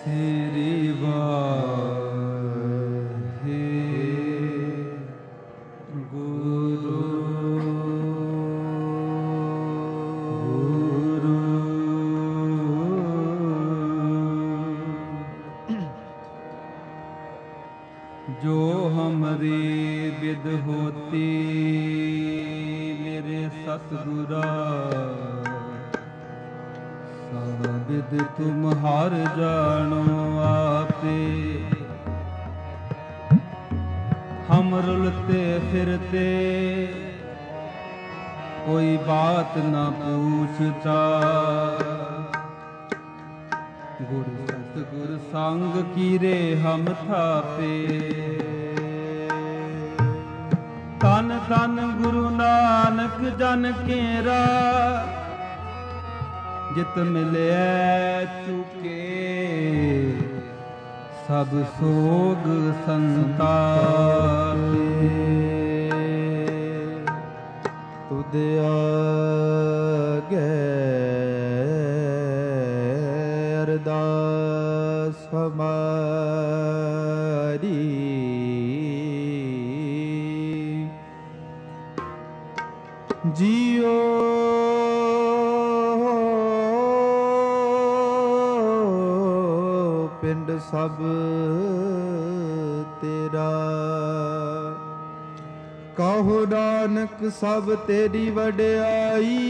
ਸ੍ਰੀ ਵਾਹਿਗੁਰੂ ਜੋ ਹਮਰੀ ਬਿਦ ਹੋਤੀ ਮੇਰੇ ਸਤਿਗੁਰਾ ਸਭ ਬਿਦ ਤੁਮ ਹਰ ਜਾਣੋ ਆਪੇ ਹਮ ਰੁਲਤੇ ਫਿਰਤੇ ਕੋਈ ਬਾਤ ਨਾ ਪੂਛਤਾ ਗੁਰ ਸਤਿਗੁਰ ਸੰਗ ਕੀਰੇ ਹਮ ਥਾਪੇ ਤਨ ਤਨ ਗੁਰੂ ਨਾਨਕ ਜਨ ਕੇਰਾ ਜਿਤ ਮਿਲਿਆ ਚੁਕੇ ਸਭ ਸੋਗ ਸੰਤਾਪੇ ਤੁਧ ਆਗੇ ਅਰਦਾਸ ਹਮਾਰੀ ਜੀਓ ਪਿੰਡ ਸਭ ਤੇਰਾ ਕਹੋ ਨਾਨਕ ਸਭ ਤੇਰੀ ਵਡਿਆਈ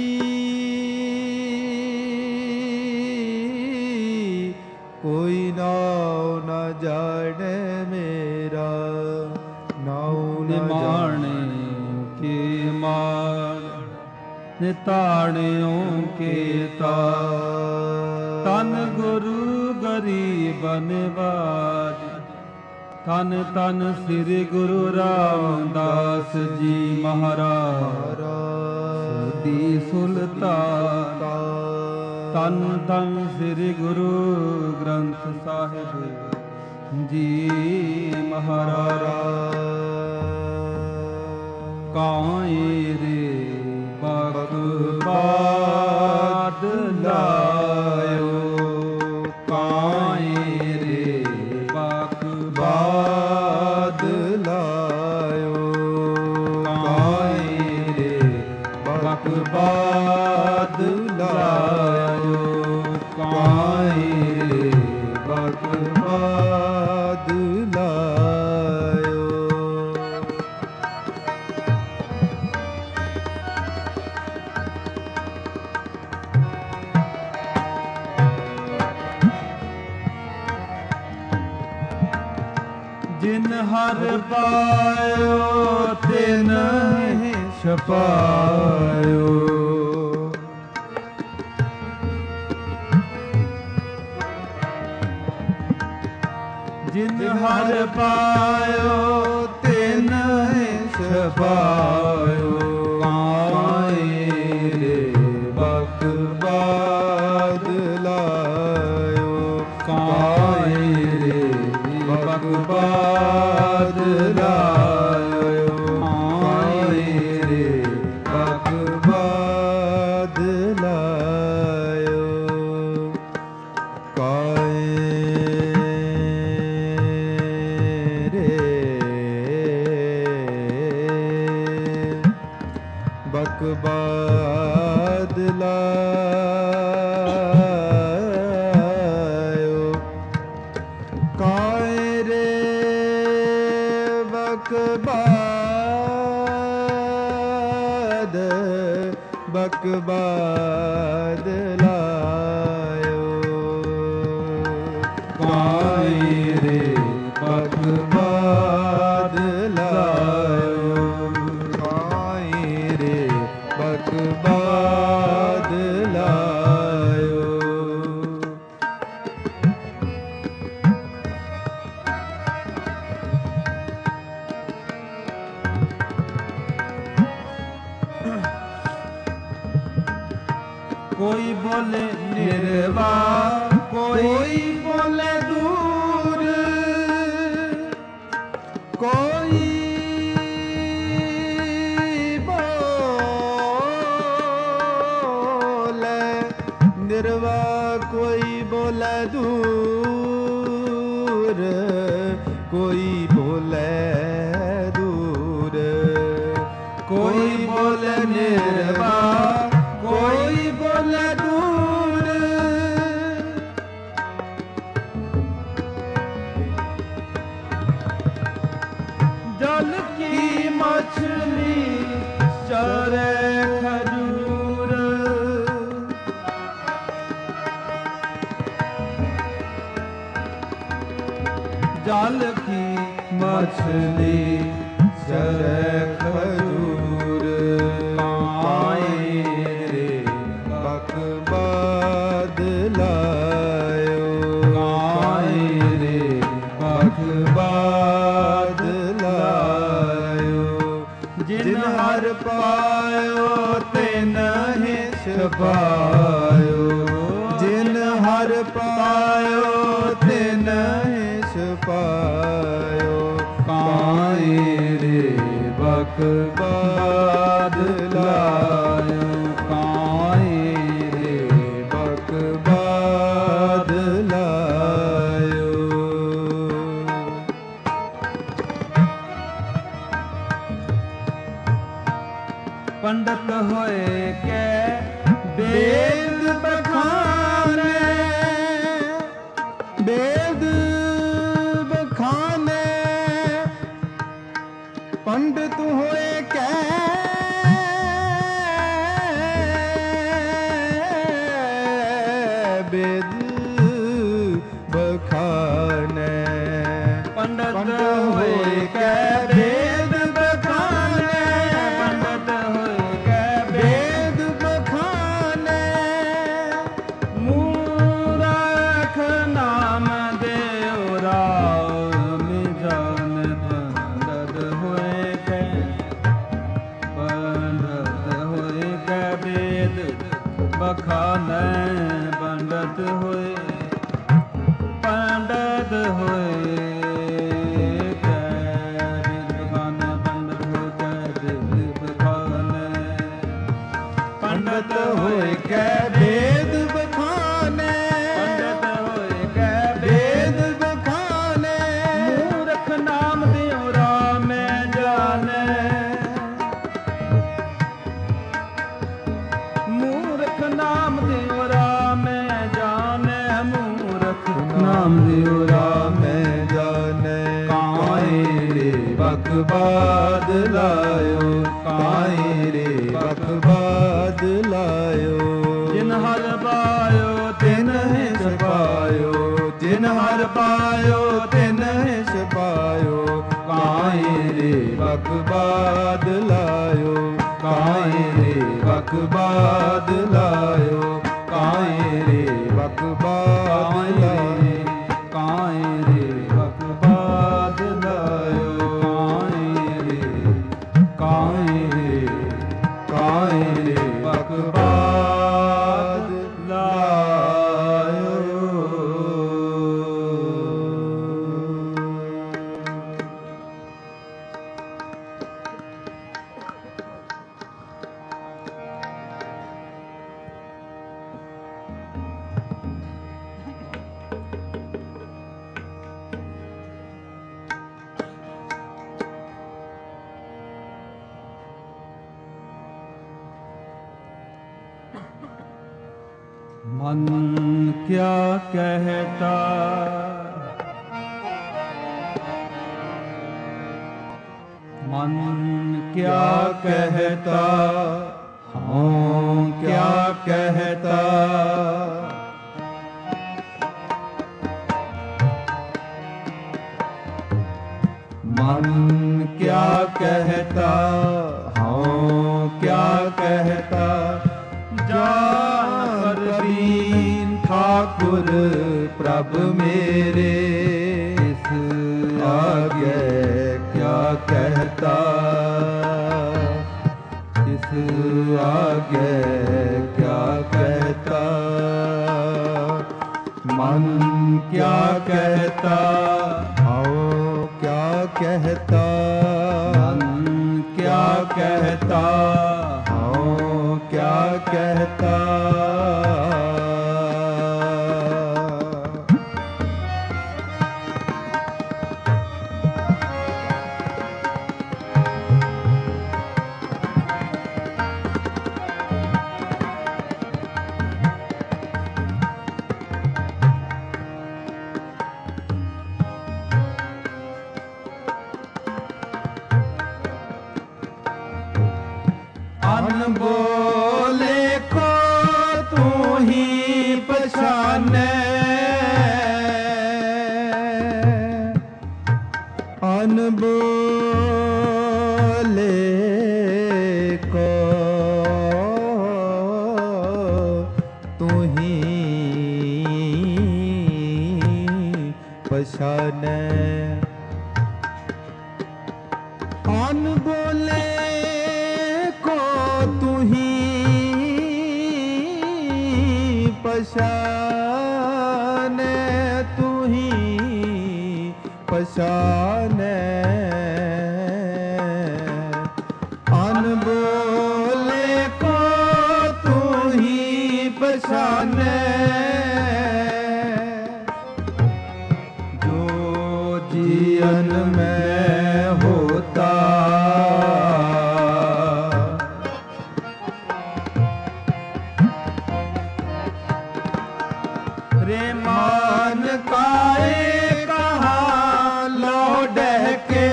ਕੋਈ ਨਾਉ ਨਾ ਜਾਣੇ ਮੇਰਾ ਨਾਉ ਨਾ ਜਾਣੇ ਕੇ ਮਾਨ ਨਿਤਾਣਿਓ ਕੇ ਤਾ ਤਨ ਗੁਰੂ ਗਰੀਬ ਨਿਵਾਜ ਤਨ ਤਨ ਸ੍ਰੀ ਗੁਰੂ ਰਾਮਦਾਸ ਜੀ ਮਹਾਰਾਜ ਦੀ ਸੁਲਤਾਨ ਤਨ ਤਨ ਸ੍ਰੀ ਗੁਰੂ ਗ੍ਰੰਥ ਸਾਹਿਬ ਜੀ ਮਹਾਰਾਜ ਕਾਇ ਰੇ ਬਖਬਾਦ ਲਾਇਓ ਕਾਇ ਰੇ ਬਖਬਾਦ ਲਾਇਓ ਕਾਇ ਰੇ ਬਖਬਾਦ ਲਾਇਓ ਕਾਇ ਰੇ ਬਖਬਾਦ ਲਾਇਓ ਜਿਨ ਹਰ ਪਾਇਓ ਤਿਨ ਛਪਾਇਓ ਜਿਨ ਹਰ ਪਾਇਓ ਤਿਨ ਛਪਾਇਓ ਕਾਇ ਰੇ ਬਖਬਾਦ ਲਾਇਓ ਕਾਇ ਰੇ ਬਖਬਾਦ ਲਾਇਓ ਕਾਇ ਰੇ ਬਖਬਾਦ ਲਾਇਓ ਬਖਬਾਦ ਲਾਇਓ ਕਾਇ ਰੇ ਬਖਬਾਦ ਬਖਬਾਦ ਲਾਇਓ ਕਾਇ ਰੇ ਬਖਬਾਦ ਲਾਇਓ ਕਾਇ ਰੇ ਬਖਬਾਦ ਲਾਇਓ ਕੋਈ ਬੋਲੇ ਨਿਰਵਾਹ ਕੋਈ ਬੋਲੇ ਦੂਰ ਕੋਈ ਬੋਲੇ ਨਿਰਵਾਹ ਕੋਈ ਬੋਲੇ ਦੂਰ दूर, कोई बोले दूर, कोई बोले निर्वाह, कोई बोले दूर। जल की मछली चरे खजूर, जल की मछली चरे खजूर। काए रे बकबाद लायो, काए रे बकबाद लायो। जिन हर पायो तिन ही छपायो, जिन हर पायो तिन ही छपायो। काए रे बकबाद लायो, काए रे बकबाद लायो। पंडित होए के वेद बखाने, वेद बखाने। पंडित होए के वेद बखाने, पंडित होए के वेद बखाने, पंडित होए के वेद बखाने। मूरख नाम देव राम जान, पंडित होए के, पंडित होए के वेद बखाने। पंडित होए, पंडित होए के वेद बखाने, पंडित होए के वेद बखाने। पंडित होए के वेद बखाने, पंडित होए के वेद बखाने। मूर्ख नाम दियो राम जाने, मूर्ख नाम दियो राम जाने, मूर्ख नाम दियो राम जाने। काए रे बकबाद लायो, काए रे बकबाद लायो। जिन हर पायो तिन ही छपायो, जिन हर पायो तिन ही छपायो। काए रे बकबाद लायो, काए रे बकबाद लायो, काए रे बकबाद लायो, काए रे बकबाद लायो। काए रे, काए रे बकबाद लायो। मन क्या कहता, मन क्या कहता, हाँ क्या कहता। मन क्या कहता, हाँ क्या कहता। जान परवीन ठाकुर प्रभ मेरे, इस आगे क्या कहता, इस आगे क्या कहता। मन क्या कहता, आओ क्या कहता। मन क्या कहता, आओ क्या कहता। बोले को तू ही पहचाने, अनबोले को तू ही पहचाने, अनबोले को तू ही पहचाने, तू ही पहचाने, अनबोले को तू ही पहचाने, जो जीवन में होता रे मान काए कहाँ लौट के,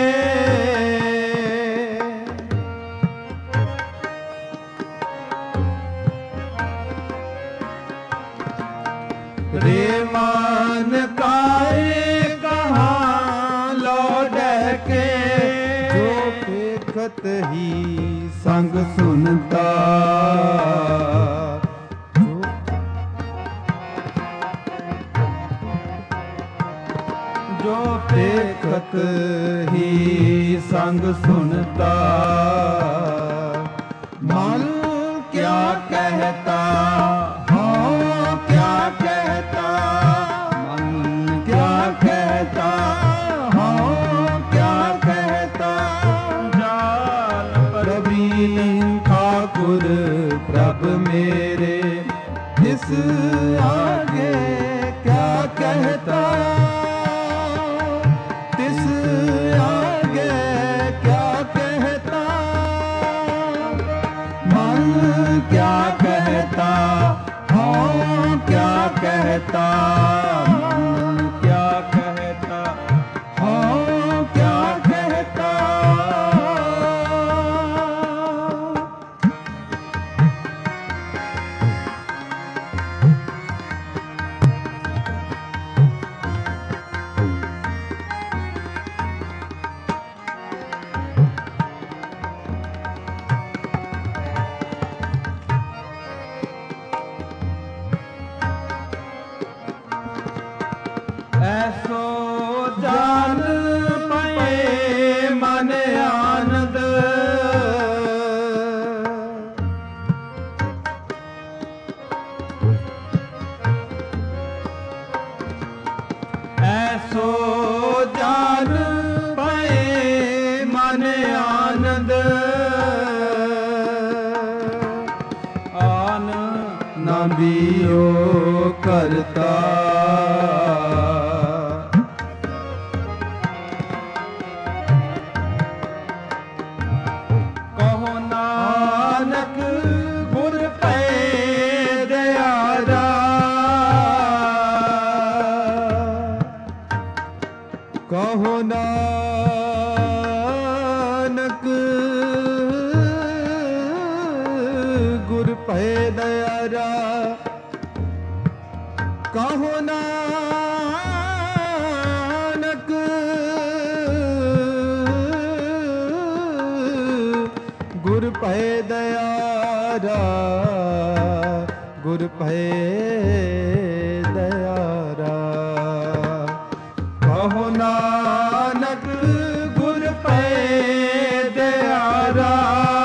रे मान काए कहाँ लौट के, जो देखत ही संग सुनता, जो देखत ही संग सुनता, मन क्या कहता हाँ क्या कहता, मन क्या कहता हाँ क्या कहता, जान प्रवीण ठाकुर प्रभ मेरे, इस आगे क्या कहता, तिस आगे क्या कहता, मन क्या कहता हाँ क्या कहता, मन क्या कहता हाँ क्या कहता। ऐसो जान पाए मन आनंद, ऐसो जान पाए मन आनंद, आन न दियो करता, कहो नानक गुर पे दयारा, कहो नानक गुर पे दयारा, कहो नानक गुर पे दयारा, गुर पे दयारा, कहो नानक गुर पे दयारा,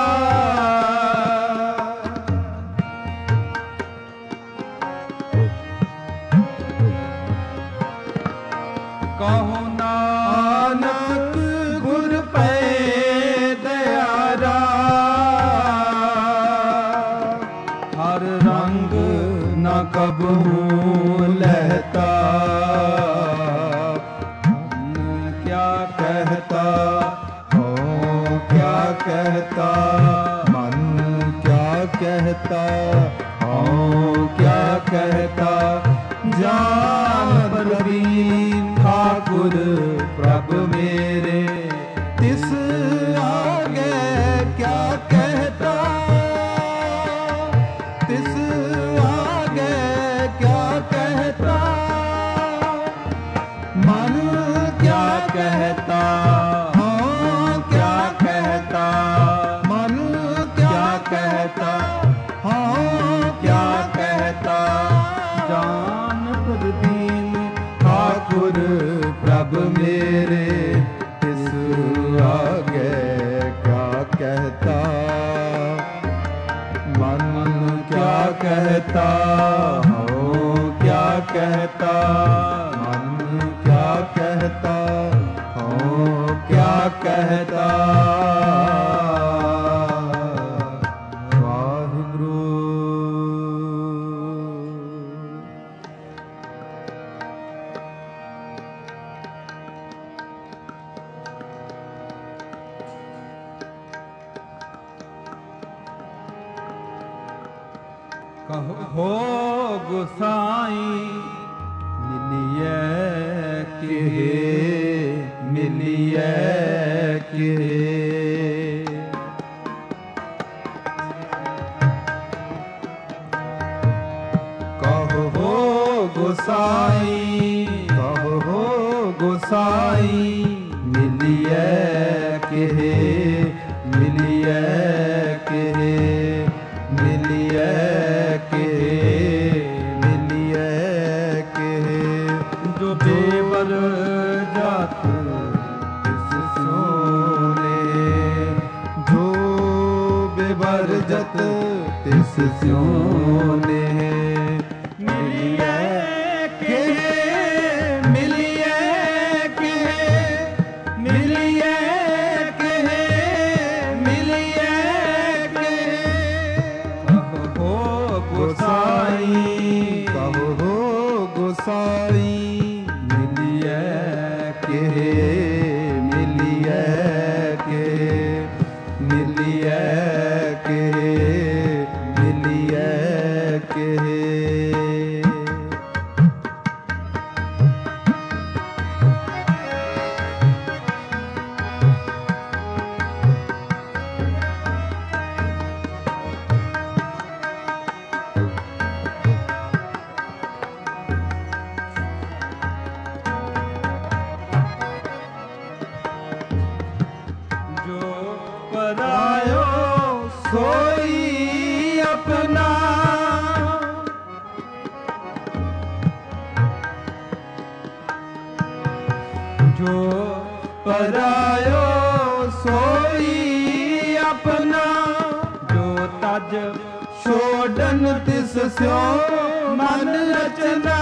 कहो नानक गुर पे दयारा, हर रंग न कबहू लहता, क्या कहता हो क्या कहता, मन क्या कहता हो क्या कहता, जान प्रवीण ठाकुर प्रभ मेरे, तिस आगे क्या कहता। कहता, हाँ क्या कहता, मन क्या कहता, हाँ क्या कहता। जान परदीन ठाकुर प्रभ मेरे, तिस आगे क्या कहता। मन क्या कहता, हो क्या कहता, मन क्या कहता, हो क्या कहता। वाहिगुरु। कहो गुसाई मिलिए के, मिलिए के। कहो गुसाई, कहो गुसाई मिलिए के, मिलिए के, मिलिए के, मिलिए के। जो बेवर जात तिस सोने, जो बेवर जत तिस सोने। मिलिए के, मिलिए के, मिलिए के, मिलिए के। कहो गुसाई, कहो गुसाई मिलिए के, मिलिए के, मिलिए के, मिलिए के। परायो सोई अपना, जो परायो सोई अपना। जो तज छोड़न तिस स्यो मन रचना।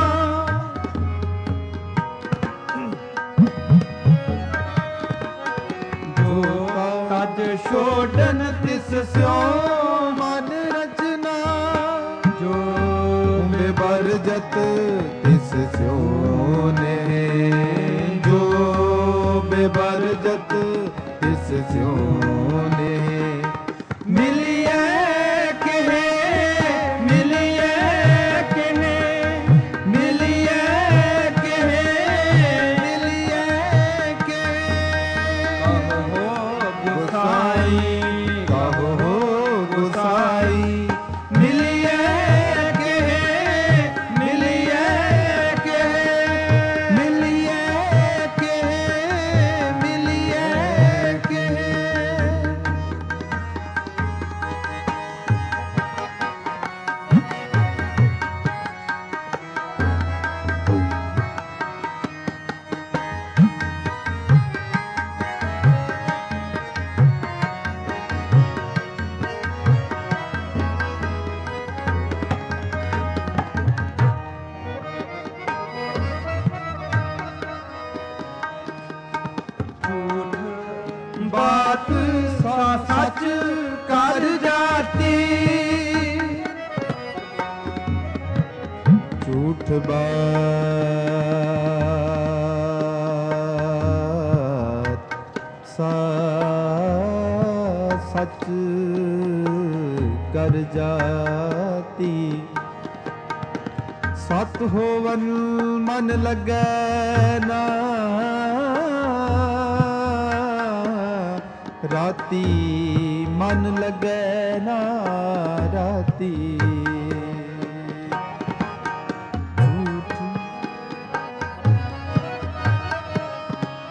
तज छोड़न तिस स्यो मन रचना। जो बेबर जत तिस स्यो ने, जो बेबर जत तिस स्यो ने। मिलिए के, मिलिए के, मिलिए के, मिलिए के। कहो गुसाई, कहो गुसाई मिलिए के, मिलिए के, मिलिए के, मिलिए के। बात सच कर जाती, झूठ बात सच कर जाती। सत होवन मन लगे ना, राती मन लगे ना राती। झूठ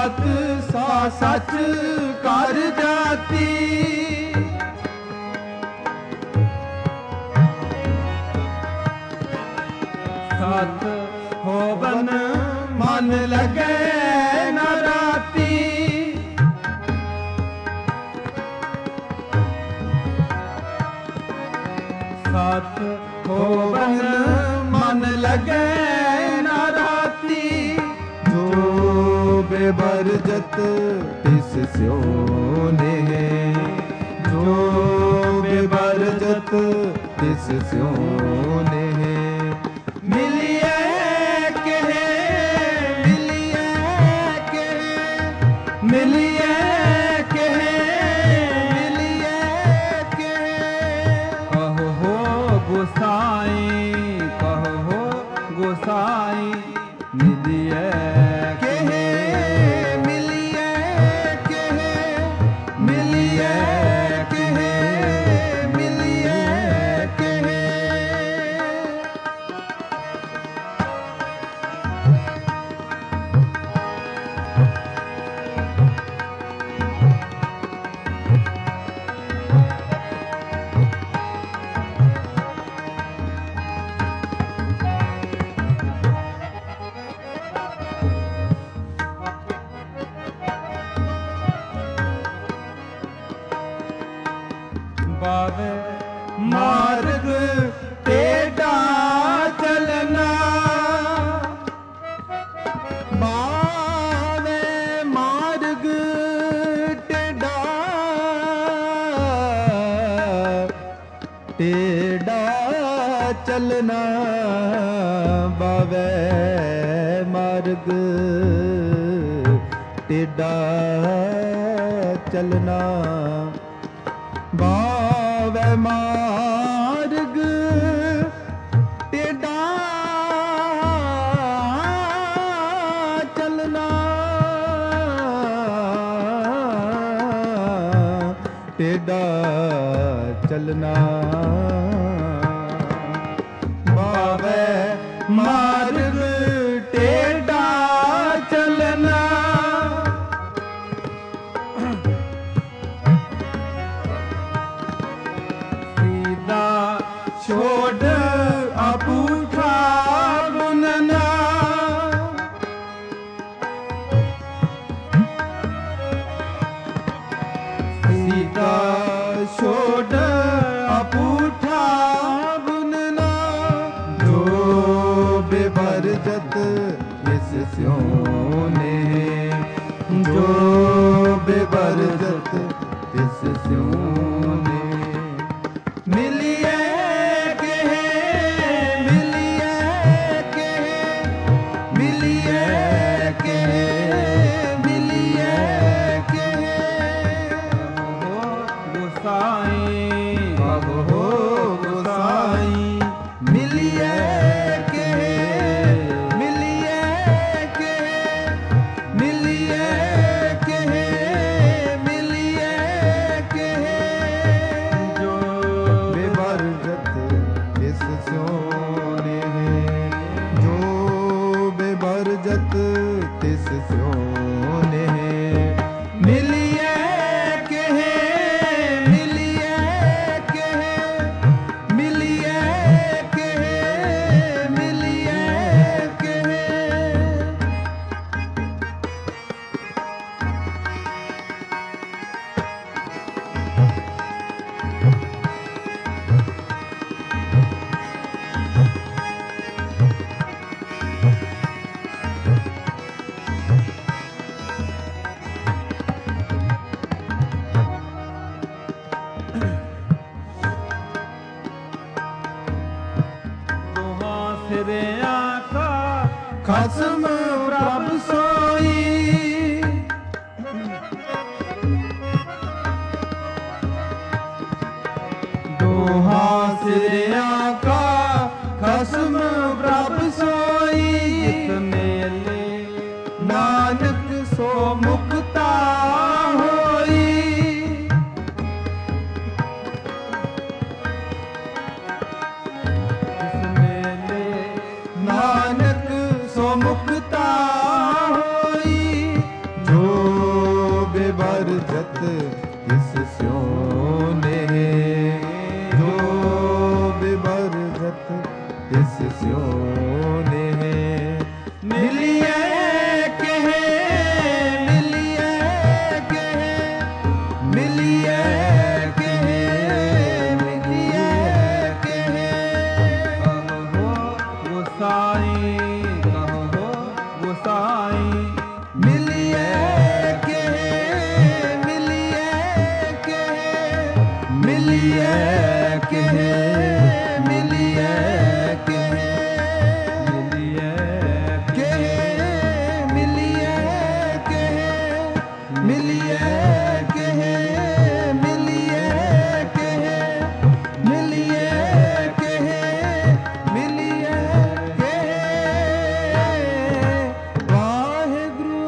ਜਾਤ ਸਾ ਸੱਚ ਕਰ ਜਾਤੀ। ਸਤ ਹੋਵਨ ਮਨ ਲਗੈ ਨਾ ਰਾਤੀ। ਸਤ ਹੋਵਨ ਮਨ ਲਗੈ ਨਾ ਰਾਤੀ। ਜੋ ਬੇਵਰਜਤ ਤਿਸ ਸਿਉ ਨੇ, ਜੋ ਬੇਵਰਜਤ ਤਿਸ ਸਿਉ ਨੇ। ਮਿਲਿਐ ਕਹੇ, ਮਿਲਿਐ ਕਹੇ, ਮਿਲਿਐ ਕਹੇ, ਮਿਲਿਐ ਕਹੇ। ਕਹੋ ਗੁਸਾਈ, ਕਹੋ ਗੁਸਾਈ ਮਿਲਿਐ ਕਹੇ, ਮਿਲਿਐ ਕਹੇ, ਮਿਲਿਐ ਕਹੇ, ਮਿਲਿਐ ਕਹੇ। ਬਾਵੇ ਮਾਰਗ ਟੇਢਾ ਚਲਨਾ। ਬਾਵੇ ਮਾਰਗ ਟੇਢਾ, ਟੇਢਾ ਚਲਨਾ। ਬਾਵੇ ਮਾਰਗ ਟੇਢਾ ਚਲਨਾ। ਬਾਵੇ ਮਾਰਗ ਟੇਢਾ ਚਲਨਾ। ਟੇਢਾ ਚਲਨਾ। ਬਾਵੇ ਮਾਰਗ ਟੇਢਾ ਚਲਨਾ। ਛੋੜ ਅਪੂਠਾ ਗੁਨਨਾ। ਸੀਤਾ ਛੋੜ ਅਪੂਠਾ ਗੁਨਨਾ। ਜੋ ਬੇਵਰਜਤ ਇਸ ਸਿਉ ਨੇ, ਜੋ ਬੇਵਰਜਤ ਇਸ ਸਿਉ ਨੇ। ਮਿਲਿਐ ਕਹੇ, ਮਿਲਿਐ ਕਹੇ, ਮਿਲਿਐ ਕਹੇ, ਮਿਲਿਐ ਕਹੇ। ਗੁਸਾਈ, ਕਹੋ ਗੁਸਾਈ ਮਿਲਿਐ ਕਹੇ, ਮਿਲਿਐ ਕਹੇ, ਮਿਲਿਐ ਕਹੇ, ਮਿਲਿਐ ਕਹੇ। ਜੋ ਬੇਵਰਜਤ ਤਿਸ ਸਿਉ ਨੇ, ਜੋ ਬੇਵਰਜਤ ਤਿਸ ਸਿਉ ਨੇ। ਮਿਲਿਐ ਕਹੇ, ਮਿਲਿਐ ਕਹੇ, ਮਿਲਿਐ ਕਹੇ, ਮਿਲਿਐ ਕਹੇ। ਦੋਹਾਂ ਸਿਰਿਆਂ ਕਾ ਖਸਮ ਪ੍ਰਭ ਸੋਈ। ਦੋਹਾਂ ਸਿਰਿਆਂ ਕਾ ਖਸਮ ਪ੍ਰਭ ਸੋਈ। ਜਿਤ ਮੇਲੇ ਨਾਨਕ ਸੋ ਮੁਕਤਾ ਹੋਈ। ਜਿਸ ਮੇਲੇ ਨਾਨਕ ਸੋ ਮੁਕਤਾ बिबरगत इस स्योने, जो बिबरगत इस स्योने। मिलिए कहे, मिलिए कहे, मिलिए कहे, मिलिए कहे। कहो गोसाई, कहो गोसाई, मिलिए कहे, मिलिए कहे, मिलिए कहे, मिलिए कहे, मिलिए कहे, मिलिए कहे, मिलिए कहे, मिलिए कहे, मिलिए कहे, मिलिए कहे। वाहेगुरु।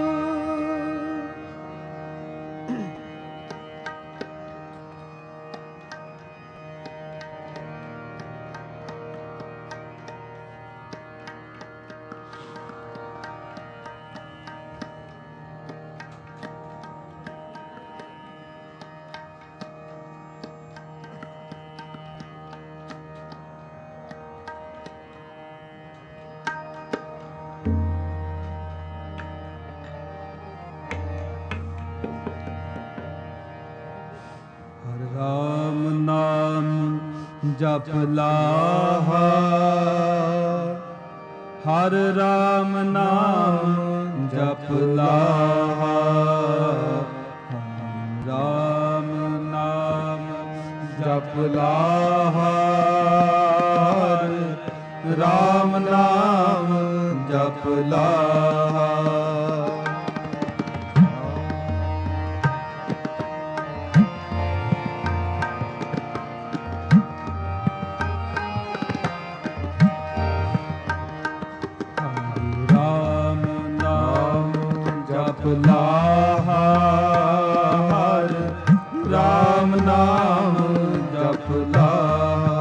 हर राम नाम जप लाहा, हर राम नाम जप लाहा, हर राम नाम जप लाहा, राम नाम जप लाहा। राम नाम जप लाहा, हर राम नाम जप लाहा,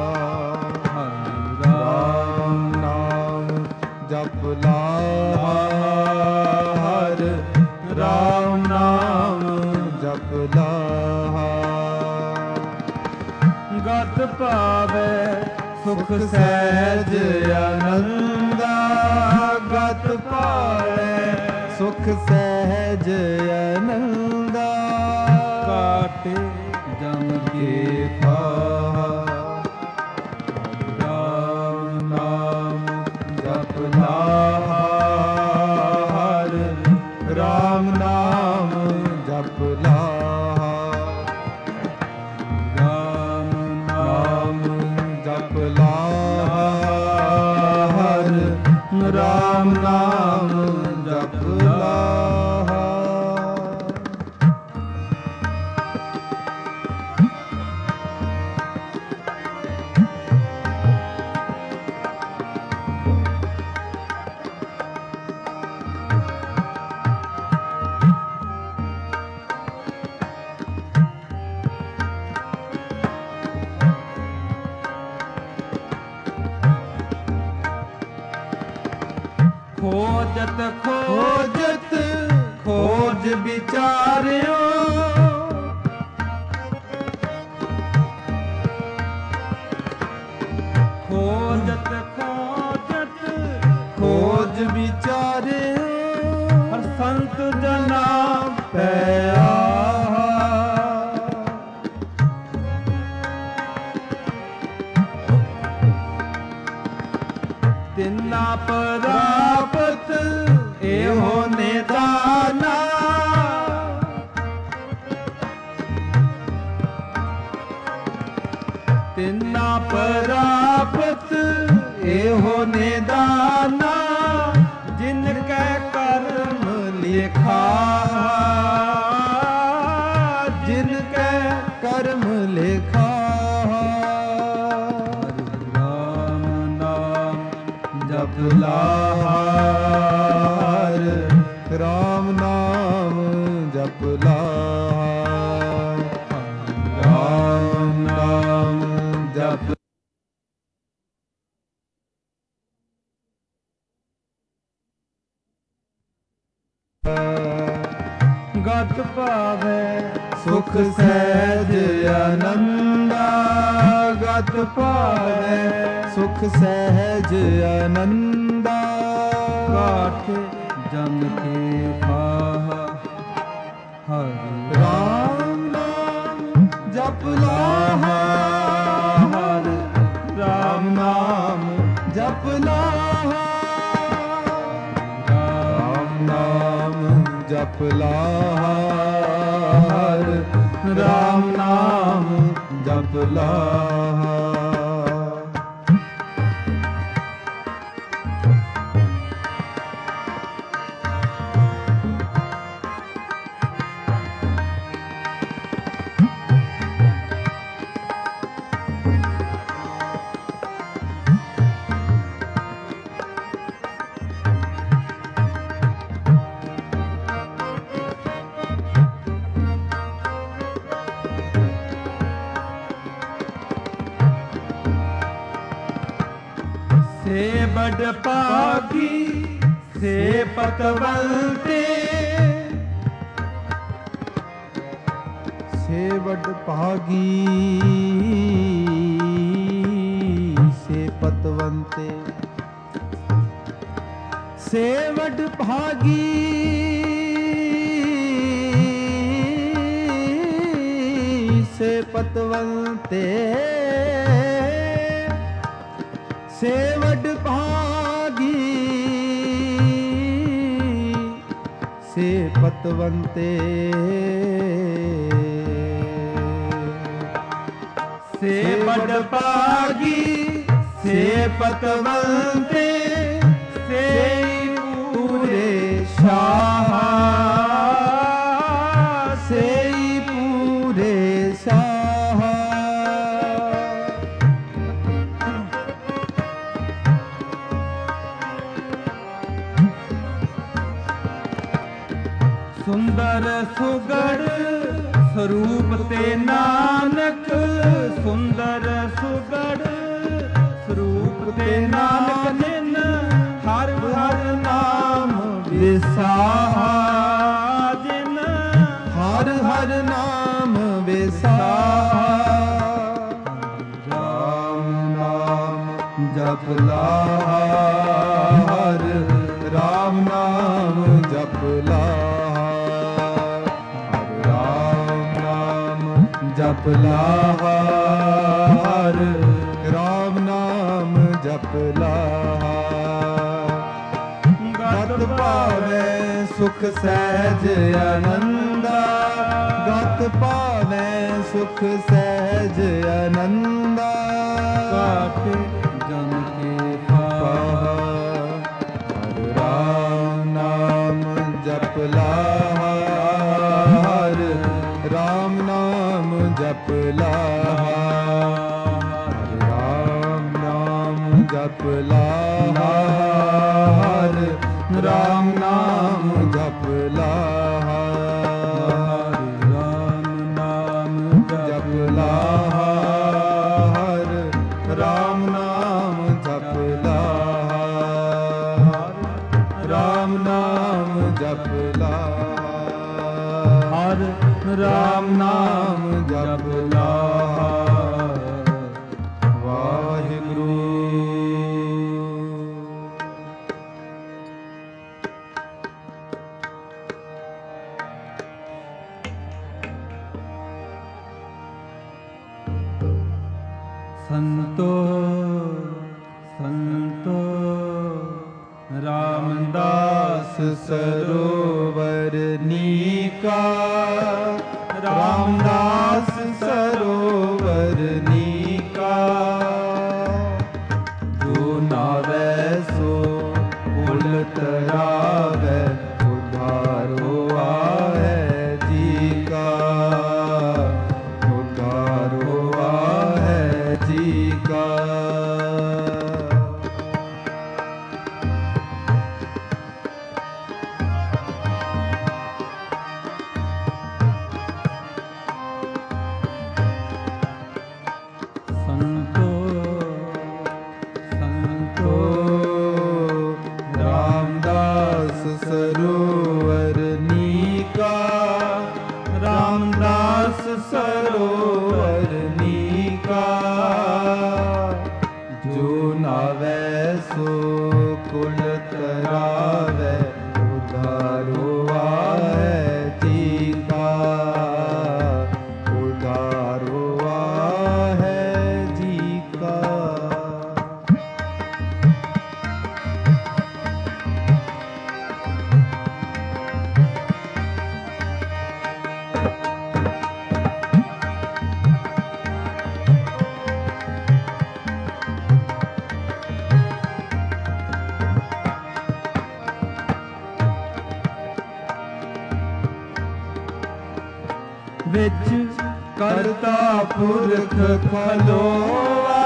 राम नाम जप लाहा, हर राम नाम जप लाहा। गत पावे सुख सहज आनंदा, गत पावे सुख सहज आनंदा। काटे जम के फाहा, राम नाम जप लाहा, हर राम नाम जप लाहा, राम नाम जप लाहा, हर राम नाम जप लाहा। खोजत खोजत खोज विचारियो, खोजत खोजत खोज विचारियो। हर संत जना पैया तिन्ना प्राप्त एहो निदाना, तिन्ना प्राप्त एहो निदाना। जिनके कर्म लिखा, जिनके कर्म लिखा। राम नाम जप लाहा, राम नाम जप लाहा, राम नाम जप। ਗਤ ਭਾਵੈ ਸੁਖ ਸਹਿਜ ਆਨੰਦਾ ਗਤ ਪਾਵੈ ਸੁਖ ਸਹਿਜ ਆਨੰਦਾ ਕਾਠ ਜਨ ਕੇ ਫਾਹਾ ਹਰਿ ਰਾਮ ਨਾਮ ਜਪ ਲਾਹਾ ਹਰਿ ਰਾਮ ਨਾਮ ਜਪ ਲਾਹਾ ਰਾਮ ਨਾਮ ਜਪ ਲਾਹਾ ਰਾਮ ਨਾਮ ਜਪ ਲਾਹਾ ਸੇ ਬੜ ਭਾਗੀ ਸੇ ਪਤਵੰਤੇ ਸੇ ਵੱਡ ਭਾਗੀ ਸੇ ਪਤਵੰਤੇ ਸੇ ਵੱਡ ਭਾਗੀ ਸੇ ਪਤਵੰਤੇ ਸੇ ਵੱਡ ਭਾਗੀ ਸੇ ਪਤਵੰਤੇ ਸੇ ਬੜ ਭਾਗੀ ਸੇ ਪਤਵੰਤੇ ਸੇ ਪੂਰੇ ਸ਼ਾਹ ਸੇ ਪੂਰੇ ਸ਼ਾਹ ਸੁੰਦਰ ਸੁਗੜ ਸਰੂਪ ਤੇ ਨਾਨਕ ਸੁੰਦਰ ਸੁਗੜ ਸਰੂਪ ਤੇ ਨਾਨਕ ਨਿਨ ਹਰ ਹਰ ਨਾਮ ਵਿਸਾਹਾ ਜਿਨ ਹਰ ਹਰ ਨਾਮ ਵਿਸਾਹਾ ਰਾਮ ਨਾਮ ਜਪ ਲਾਹਾ ਰਾਮ ਨਾਮ ਜਪ ਲਾਹਾ ਰਾਮ ਨਾਮ ਜਪ ਲਾਹਾ ਰਾਮ ਨਾਮ ਜਪ ਲਾਹਾ ਗਤ ਪਾਵੈ ਸੁਖ ਸਹਿਜ ਆਨੰਦਾ ਗਤ ਪਾਵੈ ਸੁਖ ਸਹਿਜ ਆਨੰਦਾ ਕਾਟ ਜਨ ਕੇ ਪਾਹਾ ਰਾਮ ਨਾਮ ਜਪ ਲਾਹਾ ਰਾਮ ਨਾਮ ਜਪ ਲਾਹਾ ਰਾਮ ਨਾਮ ਜਪ ਲਾਹਾ ਰਾਮ ਨਾਮ ਜਪ ਲਾਹਾ ਰਾਮ ਨਾਮ ਜਪ ਲਾਹਾ ਰਾਮ ਨਾਮ ਜਪ ਲਾਹਾ ਰਾਮ ਨਾਮ ਜਪ ਲਾਹਾ ਹਰ ਰਾਮ ਨਾਮ ਜਪ ਲਾਹਾ ਵਾਹਿਗੁਰੂ ਸੰਤੋ ਸੰਤੋ ਰਾਮਦਾਸ ਸਰੋਵਰ ਨੀਕਾ ਰਾਮਦਾਸ ਸਰੋਵਰ ਨੀਕਾ ਜੋ ਨਾਵੈ ਸੋ ਪੁਲ ਤਰਾਵੈ ਉਧਾਰੋ ਆਹੈ ਜੀ ਕਾ ਉਧਾਰੋ ਆਹੈ ਜੀ ਕਾ तरावे उद्धार हुआ है जी का, उद्धार हुआ है जी का। विच करता पुरख खलोआ,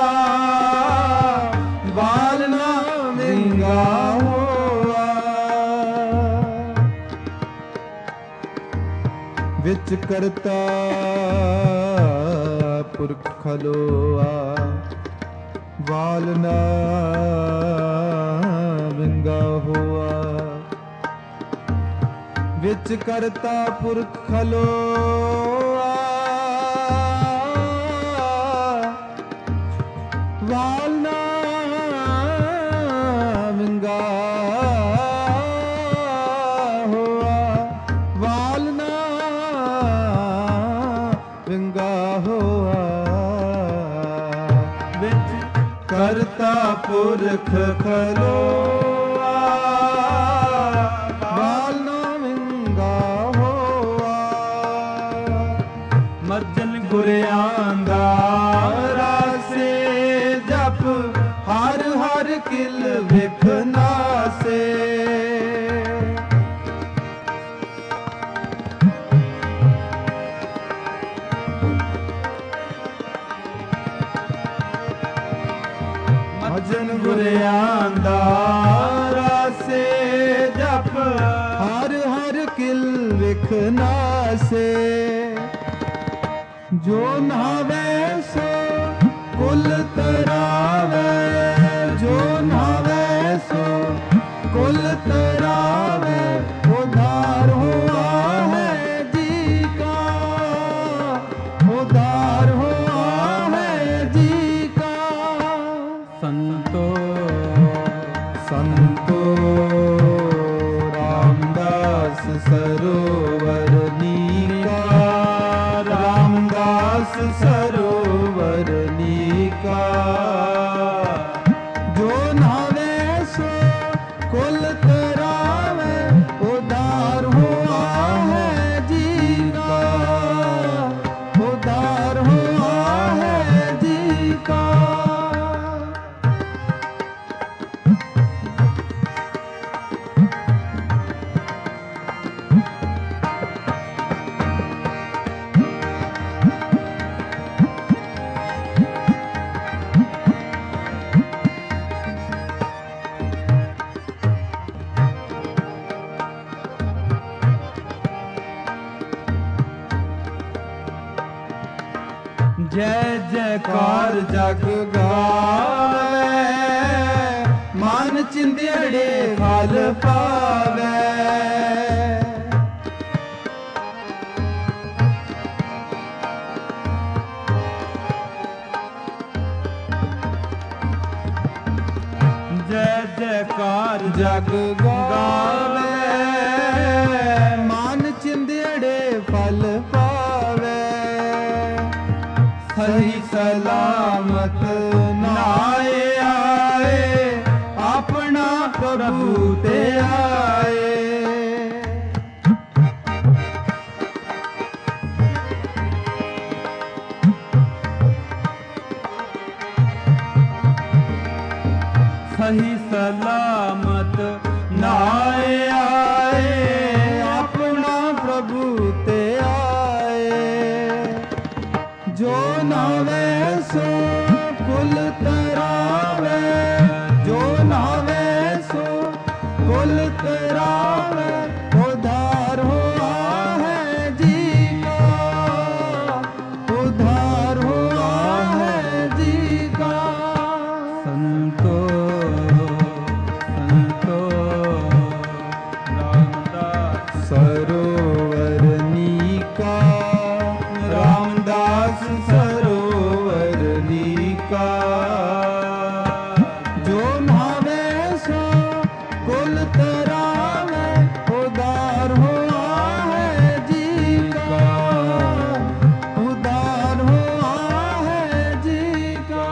बालना मिंगा हुआ। विच करता पुरख खलोआ, बालना मिंगा हुआ। विच करता पुरख खलोआ, वालना विंगा हुआ, वालना विंगा हुआ। विच करता पुरख खलोआ, वालना विंगा हुआ। मर्जन गुरियांदा रासे जप हर हर किल विखना से। भजन गुरियांदा रासे जप हर हर किल विखना से। जो नहावे सो कुल तरावे, जो नहावे सो कुल तरावे। उद्धार हुआ है जी का, उद्धार हुआ है जी का। संतो संतो रामदास सरोवर नीका, रामदास सरोवर नीका। जो नहावे सो कुल तरावे, उद्धार हुआ है जी का, उद्धार हुआ है जी का। जय जयकार जग गावे, मन चिंदियड़े फल पावे। जय जयकार जग गावे, मन चिंदियड़े फल पावे। सही सलामत नाए आए, अपना प्रभु ते आए। सही सलामत नाए आए, अपना प्रभु ते आए। जो नावे सो कुल तरावे, जो नावे सो कुल तरावे। उद्धार हुआ है जी का, उद्धार हुआ है जी का। संतो संतो रामदास सरोवर नीका, रामदास सरोवर नीका। जो नहावे सो कुल तरावे उदार हुआ है जी का, उदार हुआ है जी का।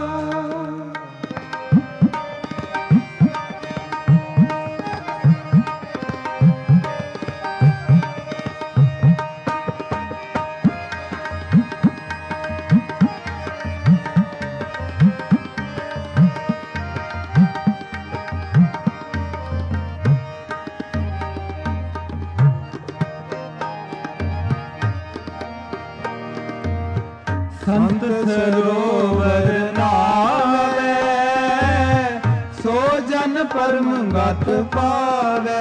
संत सरोवर नावे सो जन परम गत पावे।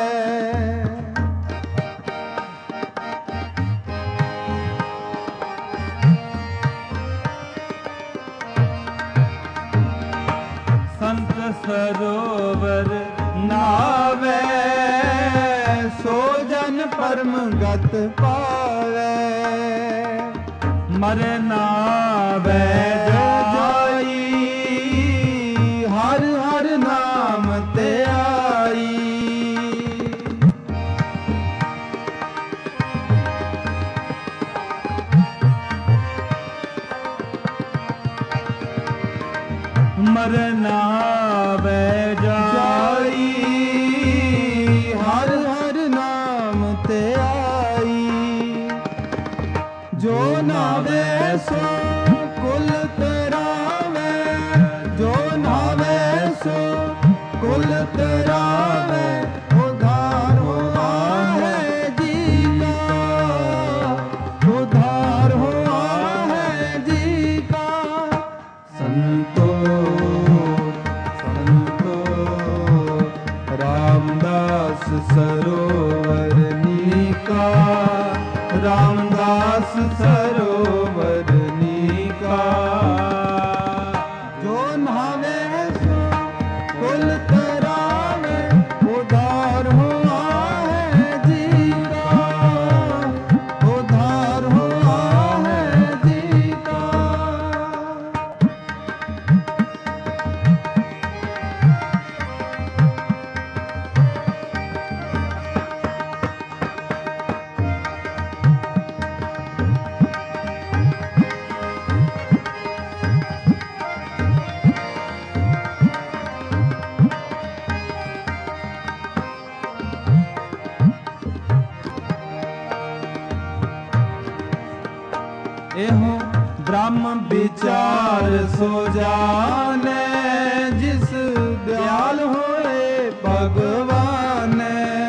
संत सरोवर नावे सो जन परम गत पावे। मर नावे जाई हर हर नाम ते आई। मर नावे जाई हर हर नाम ते आई। जो नावे सो कुल तरावे, जो नावे सो कुल तरावे उधार हुआ है जी का, उधार हुआ है जी का। संतो संतो रामदास सरोवर नीका, रामदास सरोवर नीका। जो नहावे सो कुल तरावे उधार हुआ है जी का, उधार हुआ है जी का। एहो ब्रह्म विचार सो जाने जिस दयाल होए भगवान।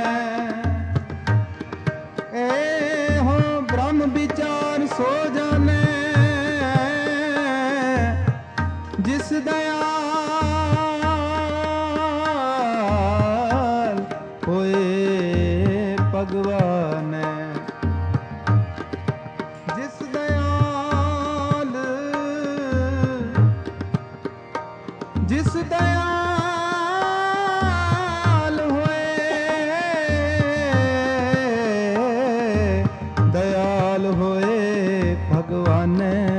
ए हो ब्रह्म विचार सो जाने जिस दयाल होए भगवान। जिस दयाल, जिस दयाल होए, दयाल होए भगवान।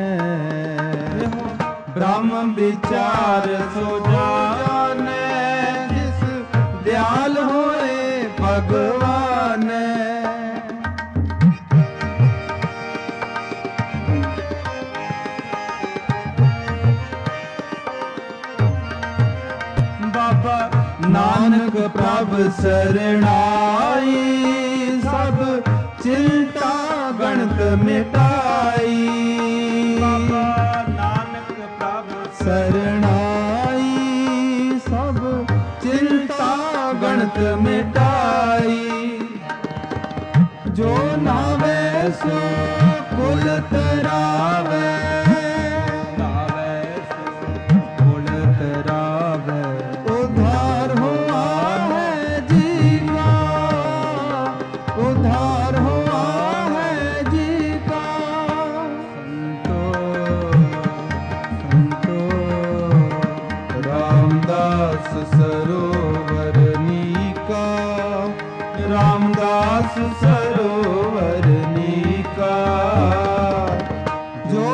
ब्रह्म विचार सो जाने जिस दयाल होए भगवान। बाबा नानक प्रभ शरणाई, सब चिंता गणत मिटाई। बाबा नानक प्रभ शरणाई, सब चिंता गणत मिटाई। जो नावे सो कुल तरावे, नावे कुल तरावे उधार हुआ है जी का, उधार हुआ है जी का। संतो रामदास सरोवर नीका, रामदास सरोवर नीका। जो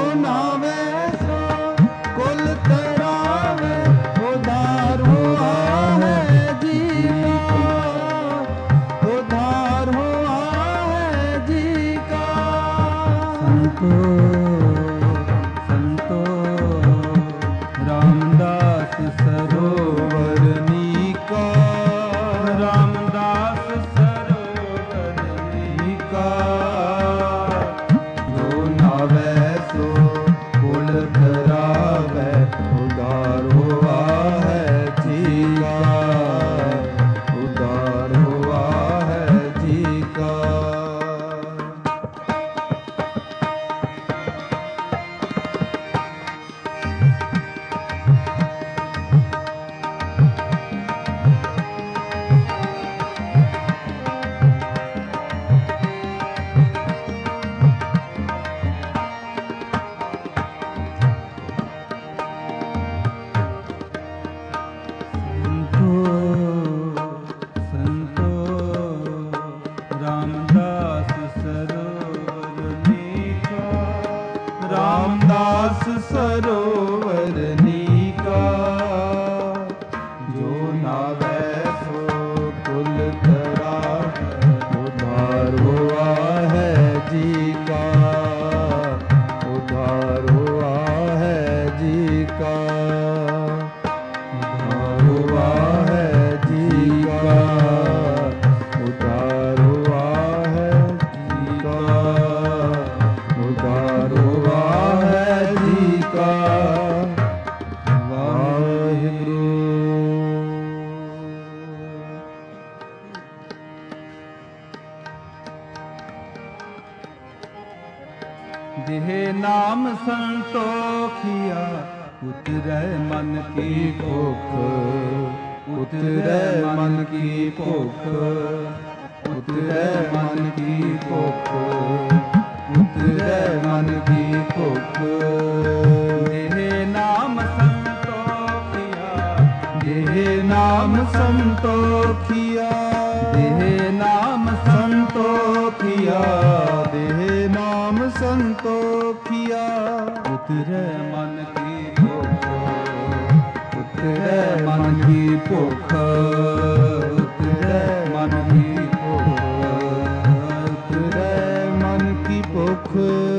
ਦੇਹ ਨਾਮ ਸੰਤੋਖਿਆ ਉਤਰੈ ਮਨ ਕੀ ਭੁਖ ਉਤਰੈ ਮਨ ਕੀ ਭੁਖ ਉਤਰੈ ਮਨ ਕੀ ਭੁਖ ਉਤਰੈ ਮਨ ਕੀ ਭੁਖ ਦੇਹ ਨਾਮ ਸੰਤੋਖਿਆ ਦੇਹ ਨਾਮ ਸੰਤੋਖਿਆ ਦੇਹ ਨਾਮ ਸੰਤੋਖਿਆ ਦੇਹ ਨਾਮ ਸੰਤੋਖਿਆ ਉਤਰੈ ਮਨ ਕੀ ਭੁਖ ਉਤਰੈ ਮਨ ਕੀ ਭੁਖ ਉਤਰੈ ਮਨ ਕੀ ਭੁਖ ਉਤਰੈ ਮਨ ਕੀ ਭੁਖ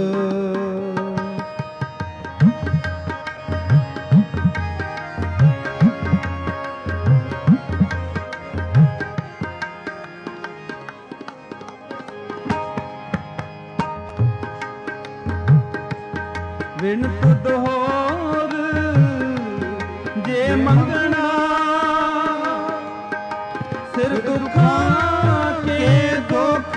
ਵਿਣ ਤੁਧ ਹੋਰ ਜੇ ਮੰਗਣਾ ਸਿਰ ਦੁੱਖਾਂ ਕੇ ਦੁੱਖ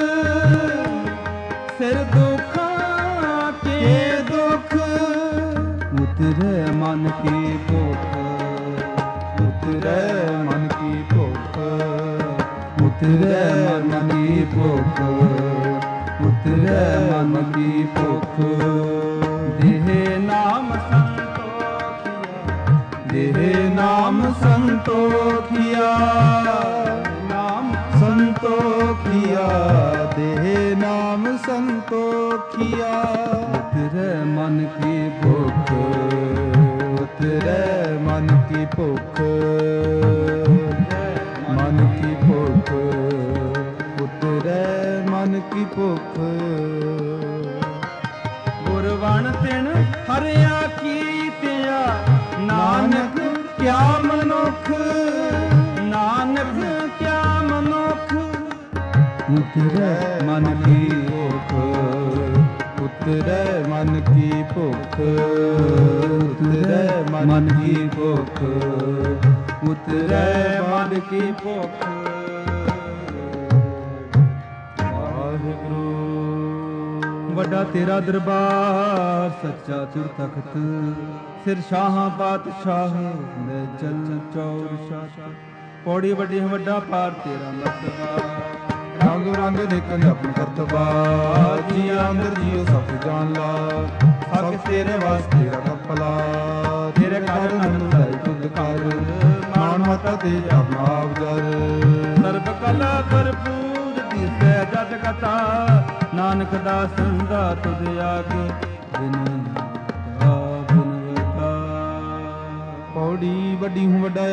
ਸਿਰ ਦੁੱਖਾਂ ਕੇ ਦੁੱਖ ਉਤਰੈ ਮਨ ਕੀ ਭੁਖ ਉਤਰੈ ਮਨ ਕੀ ਭੁਖ ਉਤਰੈ ਮਨ ਕੀ ਭੁਖ ਉਤਰੈ ਮਨ ਕੀ ਭੁਖ ਦੇਹ ਨਾਮ ਸੰਤੋਖਿਆ ਦੇਹ ਨਾਮ ਸੰਤੋਖਿਆ ਨਾਮ ਸੰਤੋਖਿਆ ਦੇਹ ਨਾਮ ਸੰਤੋਖਿਆ ਉਤਰੈ ਮਨ ਕੀ ਭੁਖ ਉਤਰੈ ਮਨ ਕੀ ਭੁਖ ਮਨ ਕੀ ਭੁਖ ਉਤਰੈ ਮਨ ਕੀ ਭੁਖ ਗੁਰਵਣ ਤਿਨ ਹਰਿਆ ਕੀਤਿਆ ਨਾਨਕ ਕਿਆ ਮਨੁੱਖ ਨਾਨਕ ਕਿਆ ਮਨੁੱਖ ਉਤਰੈ ਮਨ ਕੀ ਭੁਖ ਉਤਰੈ ਮਨ ਕੀ ਭੁਖ ਉਤਰੈ ਮਨ ਕੀ ਭੁਖ ਉਤਰੈ ਮਨ ਕੀ ਭੁਖ ਵਾਹਿਗੁਰੂ ਵੱਡਾ ਤੇਰਾ ਦਰਬਾਰ ਸੱਚਾ ਚੁਰ ਤਖਤ ਸਿਰ ਸ਼ਾਹਾਂ ਪਾਤਸ਼ਾਹ ਲੈ ਚਲ ਚੌਰ ਸ਼ਾਹ ਪੌੜੀ ਵੱਡੀ ਵੱਡਾ ਪਾਰ ਤੇਰਾ ਮਰਤਬਾ ਰੰਗ ਰੰਗ ਦੇਖਣ ਆਪਣ ਕਰਤਬਾ ਜੀ ਅੰਦਰ ਜੀਓ ਸਭ ਜਾਣ ਲਾ ਸਭ ਤੇਰੇ ਵਾਸਤੇ ਰੱਖ ਭਲਾ ਤੇਰੇ ਘਰ ਨੰਦ ਲਾਈ ਤੁਧ ਕਰ ਮਾਨ ਮਾਤਾ ਤੇ ਆਪਣਾ ਆਪ ਜਰ ਸਰਬ ਕਲਾ ਭਰਪੂਰ ਦਿਸੈ ਜਦ ਕਥਾ ਨਾਨਕ ਦਾਸਨ ਦਾ ਤੁਧ ਆਗੇ ਬਿਨਵਤਾ ਬਿਨਵਤਾ ਪੌੜੀ ਵੱਡੀ ਹੂੰ ਵੱਡਾ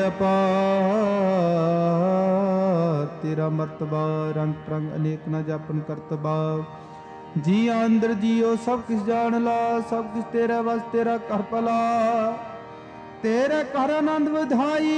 ਅਪਾਰ ਤੇਰਾ ਮਰਤਬਾ ਰੰਗ ਰੰਗ ਅਨੇਕ ਨਾ ਜਾਪਨ ਕਰਤਬਾ ਜੀ ਅੰਦਰ ਜੀਓ ਸਭ ਕਿਛ ਜਾਣ ਲਾ ਸਭ ਕਿਛ ਤੇਰਾ ਵਸ ਤੇਰਾ ਕਰ ਭਲਾ ਤੇਰੇ ਘਰ ਆਨੰਦ ਵਧਾਈ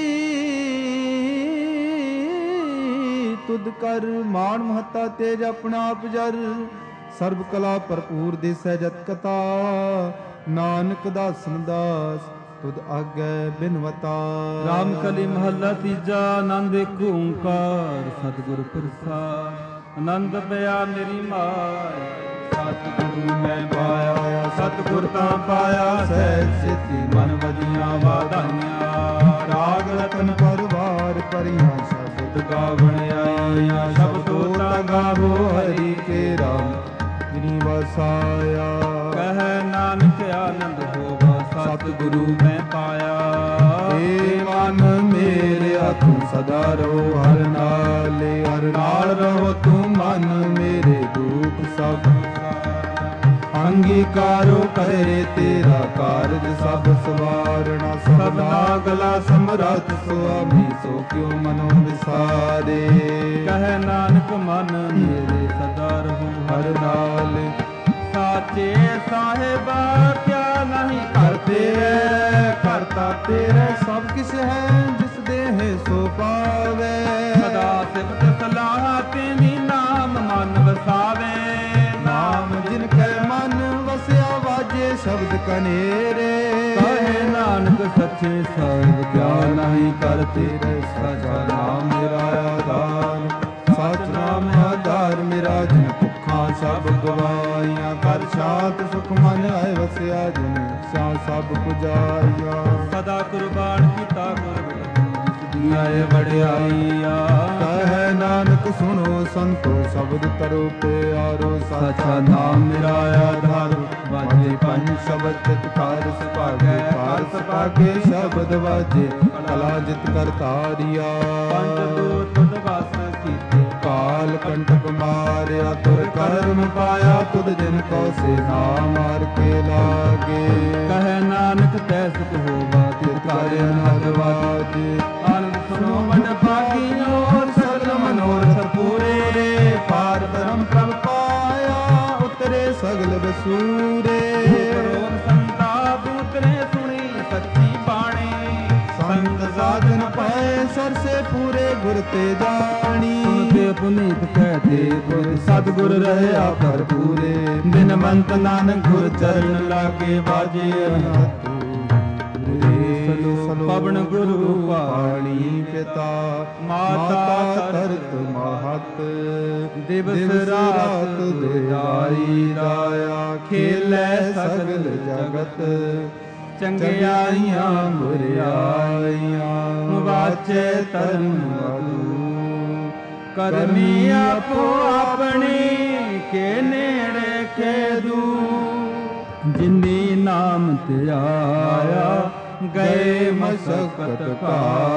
ਤੁਧ ਕਰ ਮਾਣ ਮਹੱਤਾ ਤੇਜ ਆਪਣਾ ਆਪ ਜਰ ਸਰਬ ਕਲਾ ਭਰਪੂਰ ਦਿਸੈ ਜਤ ਕਥਾ ਨਾਨਕ ਦਾਸਨ ਦਾਸ ਤੁਧ ਆਗੈ ਬਿਨਵਤਾ ਰਾਮ ਕਲੀ ਮਹੱਲਾ ਤੀਜਾ ਆਨੰਦ ਏਕ ਓੰਕਾਰ ਸਤਿਗੁਰ ਪ੍ਰਸਾਦ ਆਨੰਦ ਪਿਆ ਮੇਰੀ ਮਾਇਆ ਸਤਿਗੁਰੂ ਮੈਂ ਪਾਇਆ ਸਤਿਗੁਰ ਤਾਂ ਪਾਇਆ ਸਹਿਜ ਸਿੱਧੀ ਮਨ ਵਧੀਆਂ ਵਾਧਾਈਆਂ ਰਾਗ ਰਤਨ ਪਰਵਾਰ ਪਰਿਆ ਸ਼ਬਦ ਗਾਵਣ ਆਇਆ ਸ਼ਬਦੋ ਤਾ ਗਾਵੋ ਹਰੀ ਕੇ ਰਾਮ ਜਿਨੀ ਵਸਾਇਆ ਕਹਿ ਨਾਨਕ ਆਨੰਦ ਹੋਵਾ ਸਤਿਗੁਰੂ ਮੈਂ ਪਾਇਆ ਏ ਮਨ ਮੇਰੇ ਤੂੰ ਸਦਾ ਰਹੋ ਹਰ ਨਾਲ ਰਹੋ ਤੂੰ ਮਨ ਮੇਰੇ ਦੁਖ ਸਭ ਅੰਗੀਕਾਰੋ ਕਰੇ ਤੇਰਾ ਕਾਰਜ ਸਭ ਸਵਾਰਣਾ ਸਭਨਾ ਗਲਾ ਸਮਰੱਥ ਸੁਆਮੀ ਸੋ ਕਿਉ ਮਨੋ ਵਿਸਾਰੇ ਕਹਿ ਨਾਨਕ ਮਨ ਮੇਰੇ ਸਦਾ ਰਹੋ ਹਰ ਨਾਲ ਸਾਚੇ ਸਾਹਿਬਾ ਕਿਆ ਨਹੀਂ ਕਰਤੇ ਕਰਤਾ ਤੇਰੇ ਸਭ ਕਿਸ ਹੈ ਜਿਸ ਦੇਹ ਸੋ ਪਾਵੇ ਸਦਾ ਸਿਫਤ ਸਲਾਹ ਤੇਰੀ ਨਾਮ ਮਨ ਵਸਾਵੇ ਨਾਮ ਜਿਨ ਕੈ ਮਨ ਵਸਿਆ ਵਾਜੇ ਸ਼ਬਦ ਕਨੇਰੇ ਕਹੇ ਨਾਨਕ ਸੱਚੇ ਸਾਹਿਬ ਕਿਆ ਨਹੀਂ ਕਰ ਤੇਰੇ ਸਚਾ ਨਾਮ ਮੇਰਾ ਆਧਾਰ ਸਚ ਨਾਮ ਆਧਾਰ ਮੇਰਾ ਜਿਨ ਭੁੱਖਾਂ ਸਭ ਗਵਾਈਆਂ ਕਰ ਨਾਥ ਸੁਖ ਮਨ ਆਏ ਵਸਿਆ ਜਿਨ ਸਿਆ ਸਭ ਪੁਜਾਇਆ ਸਦਾ ਕੁਰਬਾਨ ਕੀਤਾ ਗੁਰ ਆਏ ਵਡਿਆਈਆ ਕਹਿ ਨਾਨਕ ਸੁਣੋ ਸੰਤੋ ਸ਼ਬਦ ਤਰੋ ਪਿਆਰੋ ਸਾਚਾ ਨਾਮ ਮੇਰਾ ਆਧਾਰ ਵਾਜੇ ਪੰਜ ਸ਼ਬਦ ਤਿਤਕਾਰ ਸੁਭਾਗੇ ਕਾਰ ਸੁਭਾਗੇ ਸ਼ਬਦ ਵਾਜੇ ਕਲਾ ਜਿਤ ਕਰਤਾਰੀਆ ਪੰਜ ਦੂਰ ਤੁਧ ਵਸ ਕੀਤੇ ਕਾਲ ਕੰਟਕ ਮਾਰਿਆ ਤੁਰ ਕਰਮ ਪਾਇਆ ਤੁਧ ਜਿਨ ਕੋ ਸੇ ਨਾਮ ਮਾਰ ਕੇ ਲਾਗੇ ਕਹੈ ਨਾਨਕ ਤੈ ਸੁਖ ਹੋਵਾ ਤਿਤ ਕਾਰੇ ਨਦਵਾਜੇ ਆਨੰਦ ਸੁਨੋ ਮਨ ਭਾਗੀਓ ਸਗਲ ਮਨੋਰਥ ਪੂਰੇ ਪਾਰ ਬ੍ਰਹਮ ਪ੍ਰਭ ਪਾਇਆ ਉਤਰੇ ਸਗਲ ਬਸੂਰੇ ਪਰੋਨ ਸੰਤਾਪ ਉਤਰੇ ਸੁਣੀ ਸੱਚੀ ਬਾਣੀ ਸੰਤ ਸਾਧਨ ਪਾਏ ਸਰਸੇ ਪੂਰੇ ਗੁਰ ਤੇ ਜਾਣੀ ਸੁਨਤੇ ਪੁਨੀਤ ਕਹਤੇ ਗੁਰ ਸਤਿਗੁਰ ਰਹਿਆ ਭਰਪੂਰੇ ਬਿਨਵੰਤ ਨਾਨਕ ਗੁਰ ਚਰਨ ਲਾਗੇ ਬਾਜੇ ਪਵਨ ਗੁਰੂ ਪਾਣੀ ਪਿਤਾ ਮਾਤਾ ਤਰਤ ਮਹਤ ਦਿਵਸ ਰਾਤ ਦੁਆਰੀ ਰਾਇਆ ਖੇਲੇ ਸਗਲ ਜਗਤ ਚੰਗਿਆਈਆਂ ਬੁਰਿਆਈਆਂ ਵਾਚੇ ਧਰਮ ਮਧੂ ਕਰਮੀ ਆਪੋ ਆਪਣੀ ਕੇ ਨੇੜੇ ਖੇਦੂ ਜਿਨੀ ਨਾਮ ਧਿਆਇਆ ਗਏ ਮਸਕਤ ਕਾ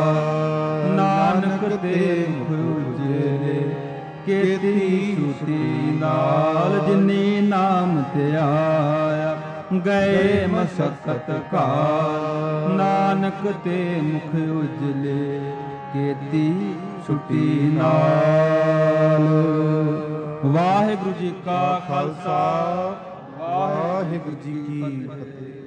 ਨਾਨਕ ਤੇ ਮੁਖ ਉਜਲੇ ਕੀਤੀ ਸੁਤੀ ਨਾਲ ਜਿਨੀ ਨਾਮ ਧਿਆਇਆ ਗਏ ਮਸਕਤ ਕਾ ਨਾਨਕ ਤੇ ਮੁਖ ਉਜਲੇ ਕੀਤੀ ਛੁਟੀ ਨਾਲ। ਵਾਹਿਗੁਰੂ ਜੀ ਕਾ ਖਾਲਸਾ ਵਾਹਿਗੁਰੂ ਜੀ ਕੀ ਫਤਿਹ।